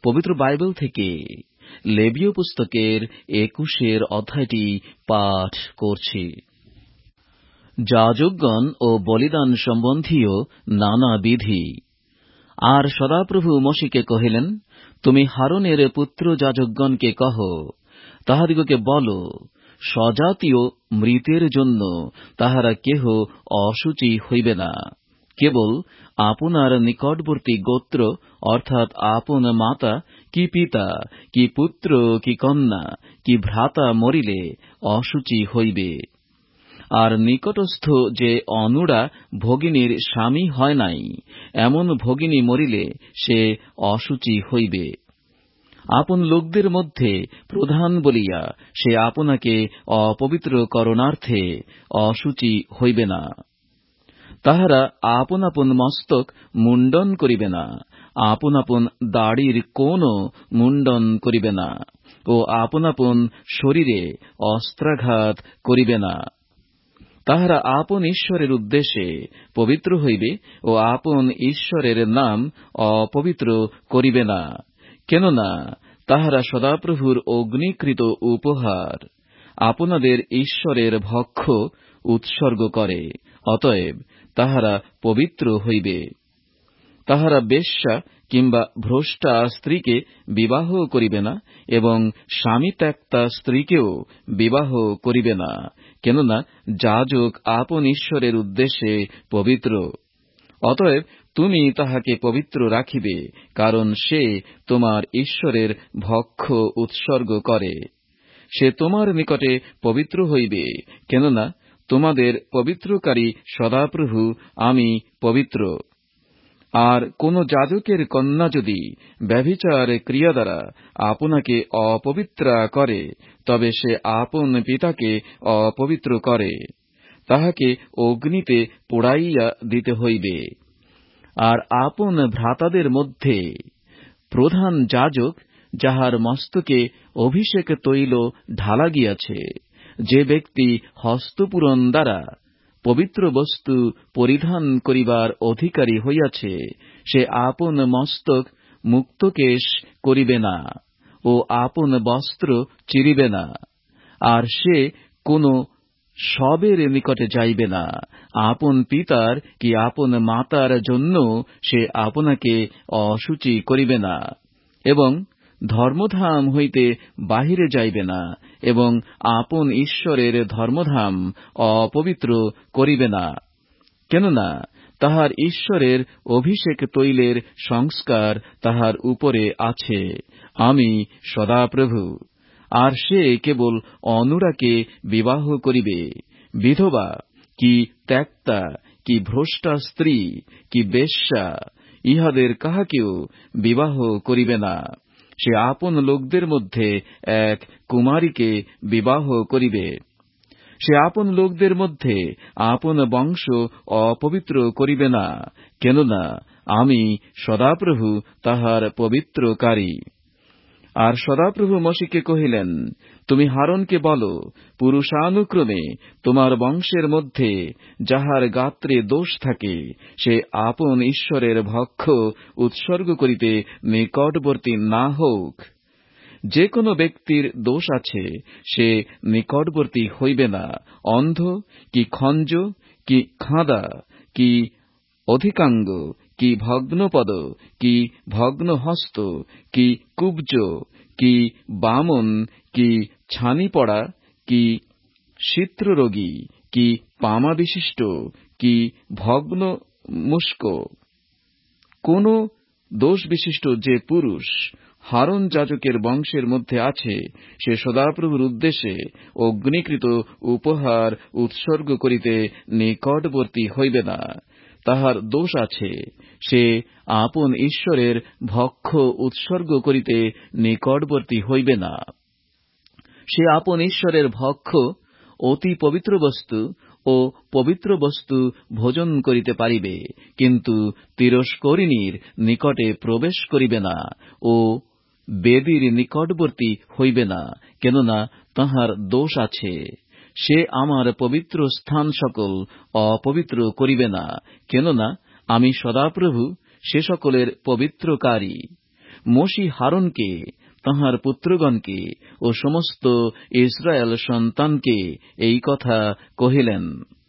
পবিত্র বাইবেল থেকে লেবীয় পুস্তকের 21 অধ্যায়টি পাঠ করছি। যাজকগণ ও বলিদান সম্বন্ধীয় নানা বিধি। আর সদাপ্রভু মশীকে কহিলেন, তুমি হারনের পুত্র যাজকগণকে কহ, তাহাদিগকে বল, স্বজাতীয় মৃতের জন্য তাহারা কেহ অশুচি হইবে না। কেবল আপনার নিকটবর্তী গোত্র অর্থাৎ আপন মাতা কি পিতা কি পুত্র কি কন্যা কি ভ্রাতা মরিলে অশুচি হইবে। আর নিকটস্থ যে অনুরা ভগিনীর স্বামী হয় নাই, এমন ভগিনী মরিলে সে অশুচি হইবে। আপন লোকদের মধ্যে প্রধান বলিয়া সে আপনাকে অপবিত্র করণার্থে অশুচি হইবে না। তাহারা আপন আপন মস্তক মুণ্ডন করিবে না, আপন আপন দাড়ির কোনও মুণ্ডন করিবে না, ও আপন আপন শরীরে অস্ত্রাঘাত করিবে না। তাহারা আপন ঈশ্বরের উদ্দেশ্যে পবিত্র হইবে ও আপন ঈশ্বরের নাম অপবিত্র করিবে না, কেননা তাহারা সদাপ্রভুর অগ্নিকৃত উপহার আপনাদের ঈশ্বরের ভক্ষ উৎসর্গ করে, অতএব তাহারা পবিত্র হইবে। তাহারা বেশ্যা কিংবা ভ্রষ্টা স্ত্রীকে বিবাহ করিবে না এবং স্বামী ত্যক্তা স্ত্রীকেও বিবাহ করিবে না, কেননা যাজক আপন ঈশ্বরের উদ্দেশ্যে পবিত্র। অতএব তুমি তাহাকে পবিত্র রাখিবে, কারণ সে তোমার ঈশ্বরের ভক্ষ উৎসর্গ করে। সে তোমার নিকটে পবিত্র হইবে, কেননা তোমাদের পবিত্রকারী সদাপ্রভু আমি পবিত্র। আর কোন যাজকের কন্যা যদি ব্যভিচার ক্রিয়া দ্বারা আপনাকে অপবিত্রা করে, তবে সে আপন পিতাকে অপবিত্র করে, তাহাকে অগ্নিতে পোড়াইয়া দিতে হইবে। আর আপন ভ্রাতাদের মধ্যে প্রধান যাজক, যাহার মস্তকে অভিষেক তৈল ঢালা গিয়াছে, যে ব্যক্তি হস্তপূরণ দ্বারা পবিত্র বস্তু পরিধান করিবার অধিকারী হইয়াছে, সে আপন মস্তক মুক্তকেশ করিবে না ও আপন বস্ত্র চিরিবে না। আর সে কোন শবের নিকটে যাইবে না। আপন পিতার কি আপন মাতার জন্য সে আপনাকে অশুচি করিবে না, এবং ধর্মধাম হইতে বাহিরে যাইবে না, এবং আপন ঈশ্বরের ধর্মধাম অপবিত্র করিবে না, কেননা তাহার ঈশ্বরের অভিষেক তৈলের সংস্কার তাহার উপরে আছে, আমি সদাপ্রভু। আর সে কেবল অনুরাকে বিবাহ করিবে। বিধবা কি ত্যক্তা কি ভ্রষ্টা স্ত্রী কি বেশ্যা, ইহাদের কাহাকেও বিবাহ করিবে না। সে আপন লোকদের মধ্যে এক কুমারীকে বিবাহ করিবে। সে আপন লোকদের মধ্যে আপন বংশ অপবিত্র করিবে না, কেননা আমি সদাপ্রভু তাহার পবিত্রকারী। আর সদাপ্রভু মশীকে কহিলেন, তুমি হারনকে বল, পুরুষানুক্রমে তোমার বংশের মধ্যে যাহার গাত্রে দোষ থাকে, সে আপন ঈশ্বরের ভক্ষ উৎসর্গ করিতে নিকটবর্তী না হোক। যে কোন ব্যক্তির দোষ আছে, সে নিকটবর্তী হইবে না। অন্ধ কি খঞ্জ কি খাঁদা কি অধিকাঙ্গ কি ভগ্নপদ কি ভগ্নহস্ত কি কুব্জ কি বামন কি ছানি পড়া কি সিত্ররোগী কি পামা বিশিষ্ট কি ভগ্ন মুষ্ক, কোন দোষ বিশিষ্ট যে পুরুষ হারন যাজকের বংশের মধ্যে আছে, সে সদাপ্রভুর উদ্দেশ্যে অগ্নিকৃত উপহার উৎসর্গ করিতে নিকটবর্তী হইবে না। তাহার দোষ আছে, সে আপন ঈশ্বরের ভক্ষ উৎসর্গ করিতে নিকটবর্তী হইবে না। সে আপন ঈশ্বরের ভক্ষ অতি পবিত্র বস্তু ও পবিত্র বস্তু ভোজন করিতে পারিবে, কিন্তু তিরস্করিণীর নিকটে প্রবেশ করিবে না ও বেদীর নিকটবর্তী হইবে না, কেননা তাহার দোষ আছে। সে আমার পবিত্র স্থান সকল অপবিত্র করিবে না, কেননা আমি সদাপ্রভু সে সকলের পবিত্রকারী। মোশি হারনকে, তাঁহার পুত্রগণকে ও সমস্ত ইসরায়েল সন্তানকে এই কথা কহিলেন।